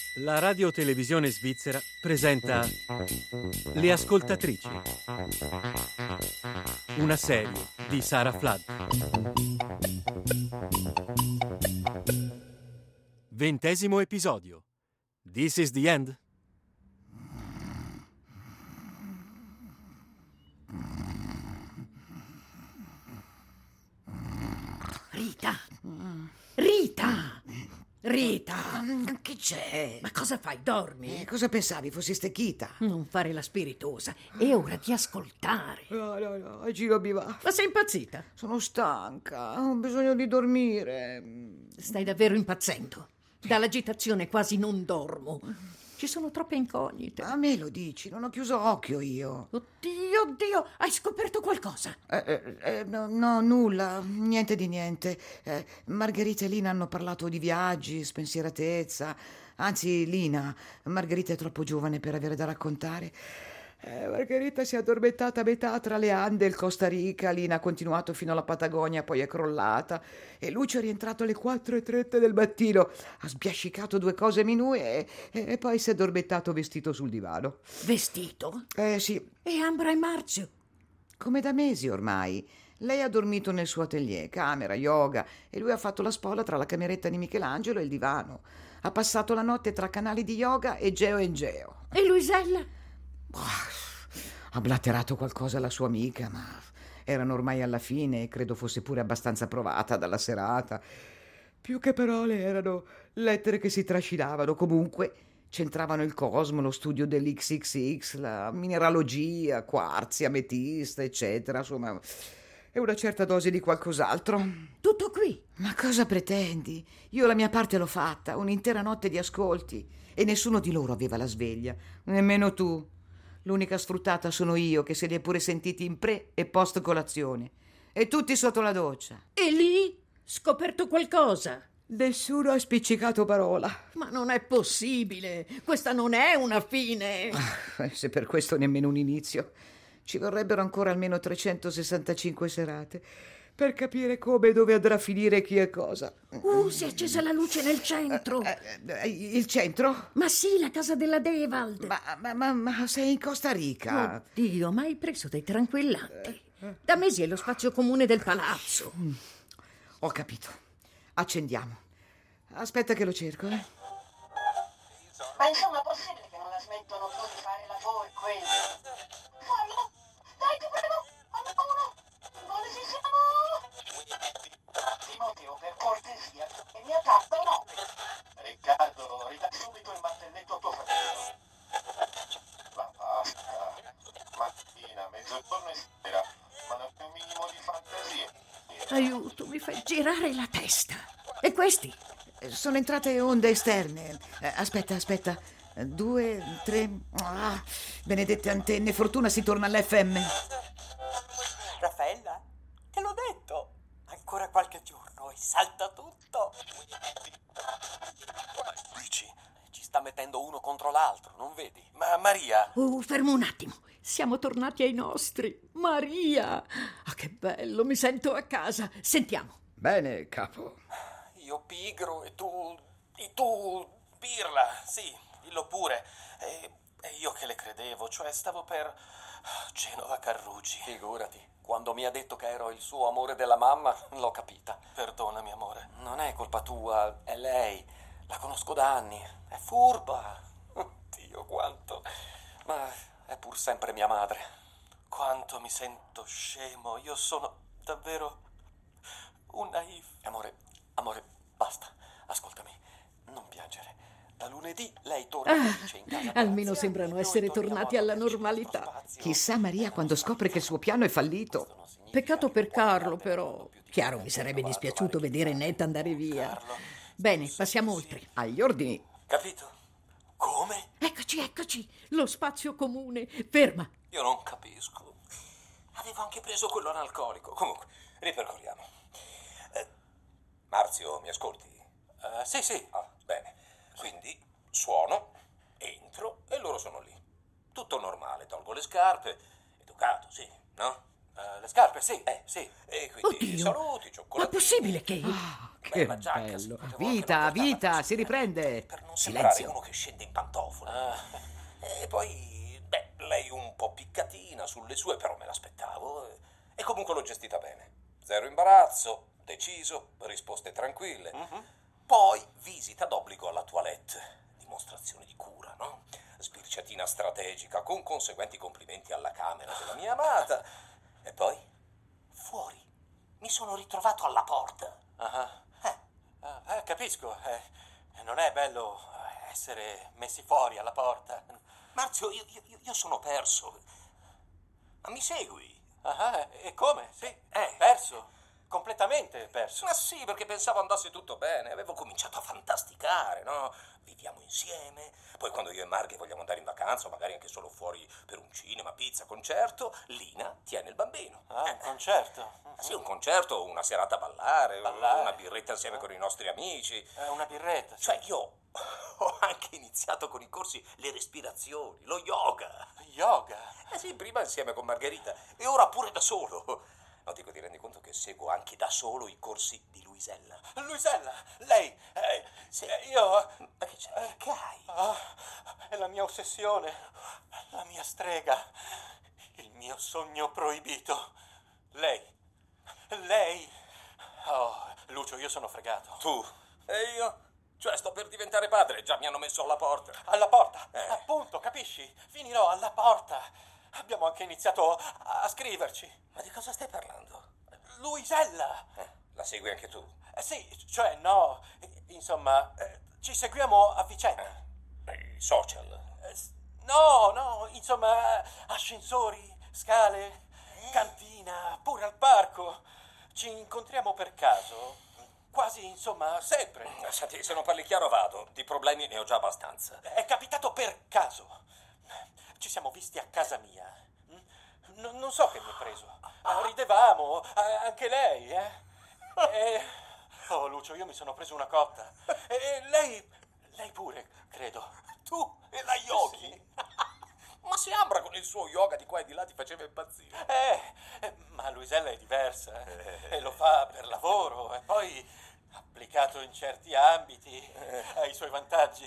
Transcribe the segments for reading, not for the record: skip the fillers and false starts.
La radiotelevisione svizzera presenta Le Ascoltatrici, una serie di Sara Flood. 20° episodio. This is the end? Rita! Che c'è? Ma cosa fai? Dormi? Cosa pensavi fossi stecchita? Non fare la spiritosa. È ora di ascoltare. No, giro mi va. Ma sei impazzita? Sono stanca, ho bisogno di dormire. Stai davvero impazzendo. Dall'agitazione quasi non dormo. Ci sono troppe incognite. A me lo dici, non ho chiuso occhio io. Oddio, hai scoperto qualcosa? No, nulla, niente di niente. Margherita e Lina hanno parlato di viaggi, spensieratezza. Anzi, Margherita è troppo giovane per avere da raccontare. Margherita si è addormentata a metà tra le Ande e il Costa Rica. Lina ha continuato fino alla Patagonia, poi è crollata. E Lucio è rientrato alle 4:30 del mattino. Ha sbiascicato 2 cose minue e poi si è addormentato vestito sul divano. Vestito? Sì. E Ambra e Marzio? Come da mesi ormai. Lei ha dormito nel suo atelier, camera, yoga, e lui ha fatto la spola tra la cameretta di Michelangelo e il divano. Ha passato la notte tra canali di yoga e Geo e Geo. E Luisella? Ha blatterato qualcosa alla sua amica, ma erano ormai alla fine e credo fosse pure abbastanza provata dalla serata. Più che parole erano lettere che si trascinavano. Comunque c'entravano il cosmo, lo studio dell'XXX, la mineralogia, quarzi, ametista, eccetera. Insomma, e una certa dose di qualcos'altro. Tutto qui? Ma cosa pretendi? Io la mia parte l'ho fatta, un'intera notte di ascolti, e nessuno di loro aveva la sveglia, nemmeno tu. L'unica sfruttata sono io, che se li hai pure sentiti in pre e post colazione. E tutti sotto la doccia. E lì? Scoperto qualcosa? Nessuno ha spiccicato parola. Ma non è possibile. Questa non è una fine. Se per questo nemmeno un inizio. Ci vorrebbero ancora almeno 365 serate per capire come e dove andrà a finire chi e cosa. Si è accesa la luce nel centro. Il centro? Ma sì, la casa della Devald. Ma sei in Costa Rica? Oddio, ma hai preso dei tranquillanti. Da mesi è lo spazio comune del palazzo. Ho capito. Accendiamo. Aspetta che lo cerco, Ma insomma, possibile che non la smettono più di fare lavoro e quello? Fallo! Dai, ti prego! Uno! Dove ci siamo? Timoteo, per cortesia, e mia tappa no! Riccardo, ridà subito il mantelletto a tuo fratello. Ma basta! Mattina, mezzogiorno e sera, ma non c'è un minimo di fantasia. Aiuto, mi fai girare la testa. E questi? Sono entrate onde esterne. Aspetta. 2, 3. Benedette antenne, fortuna si torna all'FM. Raffaella, te l'ho detto. Ancora qualche giorno e salta tutto. Dici? Ci sta mettendo uno contro l'altro, non vedi? Ma Maria... Fermo un attimo. Siamo tornati ai nostri. Maria! Che bello, mi sento a casa. Sentiamo. Bene, capo. Io pigro e tu pirla, sì, dillo pure. E io che le credevo, cioè stavo per Genova Carrugi. Figurati, quando mi ha detto che ero il suo amore della mamma, l'ho capita. Perdonami, amore. Non è colpa tua, è lei. La conosco da anni, è furba. Dio, quanto. Ma è pur sempre mia madre. Quanto mi sento scemo, io sono davvero un naif. Amore, basta, ascoltami, non piangere. Da lunedì lei torna felice in casa. Almeno sembrano essere tornati alla normalità. Chissà Maria quando scopre che il suo piano è fallito. Peccato per Carlo, però. Chiaro, mi sarebbe dispiaciuto vedere Ned andare via. Bene, passiamo oltre. Agli ordini. Capito? Come? Eccoci, lo spazio comune. Ferma. Io non capisco. Avevo anche preso quello analcolico. Comunque, ripercorriamo. Marzio, mi ascolti? Sì. Bene. Quindi suono, entro e loro sono lì. Tutto normale, tolgo le scarpe. Educato, sì, no? Le scarpe, sì, sì. E quindi Oddio. saluti, Ma cioccolatini. è possibile che... Che la giacca, sì, bello. potevo Vita, anche non vita, portarla si riprende. per non sembrare Silenzio. uno che scende in pantofole. E poi, lei un po' piccatina sulle sue, però me l'aspettavo. E comunque l'ho gestita bene. Zero imbarazzo, deciso, risposte tranquille. Poi visita d'obbligo alla toilette. Dimostrazione di cura, no? Sbirciatina strategica, con conseguenti complimenti alla camera della mia amata. E poi, fuori, mi sono ritrovato alla porta. Capisco. Non è bello essere messi fuori alla porta. Marzio, io sono perso. Ma mi segui? E come? Sì, Eh. perso. Completamente perso. Ma sì, perché pensavo andasse tutto bene. Avevo cominciato a fantasticare, no? Viviamo insieme. Poi quando io e Marghe vogliamo andare in vacanza, o magari anche solo fuori per un cinema, pizza, concerto, Lina tiene il bambino. Un concerto. Sì, un concerto, una serata a ballare, Ballare. una birretta insieme con i nostri amici. Una birretta. sì. Cioè, io ho anche iniziato con i corsi, le respirazioni, lo yoga. Yoga. Eh sì, prima insieme con Margherita e ora pure da solo. No, dico, ti rendi conto che seguo anche da solo i corsi di Luisella? Luisella, lei. Sì. Io. Ma che c'è? Che hai? È la mia ossessione. La mia strega. Il mio sogno proibito. Lei. Oh, Lucio, io sono fregato. Tu? E io? Cioè, sto per diventare padre, già mi hanno messo alla porta. Alla porta. Eh. Appunto, capisci? Finirò alla porta. Abbiamo anche iniziato a scriverci. Ma di cosa stai parlando? Luisella. La segui anche tu? Sì, cioè no. Insomma, ci seguiamo a vicenda. I social? No, insomma, ascensori, scale, cantina, pure al parco. Ci incontriamo per caso, quasi, insomma, sempre. Senti, se non parli chiaro vado, di problemi ne ho già abbastanza. È capitato per caso. Ci siamo visti a casa mia. Non so che mi ha preso. Ridevamo, anche lei, Oh, Lucio, io mi sono preso una cotta. E lei pure, credo. Tu e la yogi? Ma se Ambra con il suo yoga di qua e di là ti faceva impazzire. Ma Luisella è diversa e lo fa per lavoro e poi applicato in certi ambiti ha i suoi vantaggi.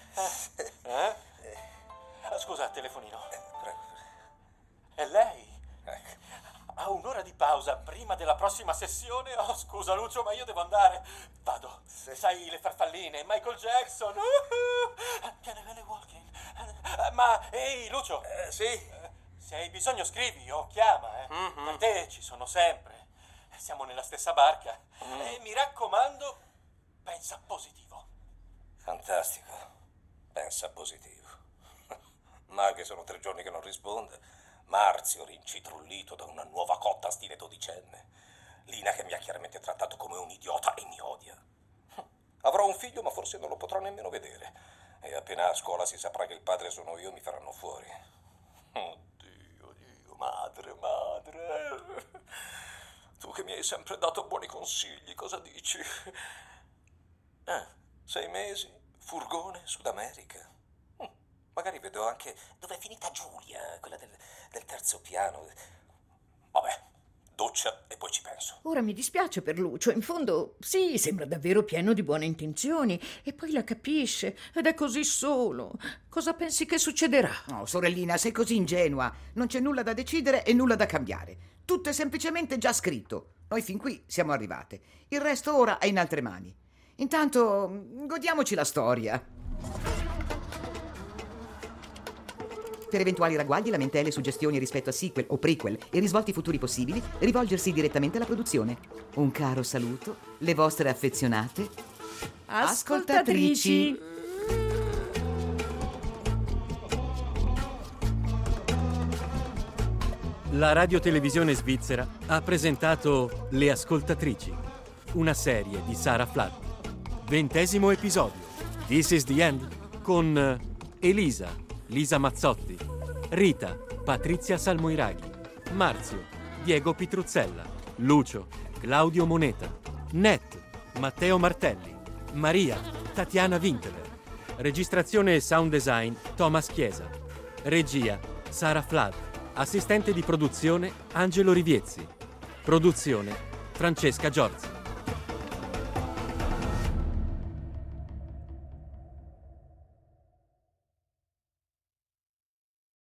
Scusa, telefonino. Prego. E lei? Ecco. Ha un'ora di pausa prima della prossima sessione? Oh, scusa Lucio, ma io devo andare. Vado. Sai, le farfalline, Michael Jackson. Can I really walk in? Ma, ehi, Lucio. Sì? Se hai bisogno scrivi o chiama, Per te ci sono sempre. Siamo nella stessa barca. E mi raccomando, pensa positivo. Fantastico. Pensa positivo. Ma che sono 3 giorni che non risponde. Marzio rincitrullito da una nuova cotta stile 12enne. Lina che mi ha chiaramente trattato come un idiota e mi odia. Avrò un figlio ma forse non lo potrò nemmeno vedere. E appena a scuola si saprà che il padre sono io mi faranno fuori. Dio, madre. Tu che mi hai sempre dato buoni consigli, cosa dici? 6 mesi, furgone, Sud America. Magari vedo anche dove è finita Giulia, quella del terzo piano. Vabbè, doccia e poi ci penso. Ora mi dispiace per Lucio, in fondo sì, sembra davvero pieno di buone intenzioni e poi la capisce ed è così solo. Cosa pensi che succederà? No, sorellina, sei così ingenua. Non c'è nulla da decidere e nulla da cambiare. Tutto è semplicemente già scritto. Noi fin qui siamo arrivate. Il resto ora è in altre mani. Intanto, godiamoci la storia. Per eventuali ragguagli, lamentele, suggestioni rispetto a sequel o prequel e risvolti futuri possibili, rivolgersi direttamente alla produzione. Un caro saluto, le vostre affezionate ascoltatrici. La radiotelevisione svizzera ha presentato Le Ascoltatrici, una serie di Sarah Flood. 20° episodio. This is the End con Elisa, Lisa Mazzotti, Rita, Patrizia Salmoiraghi, Marzio, Diego Pitruzzella, Lucio, Claudio Moneta, Net, Matteo Martelli, Maria, Tatiana Winkeler. Registrazione e sound design Thomas Chiesa. Regia Sarah Flood. Assistente di produzione Angelo Riviezzi. Produzione Francesca Giorzi.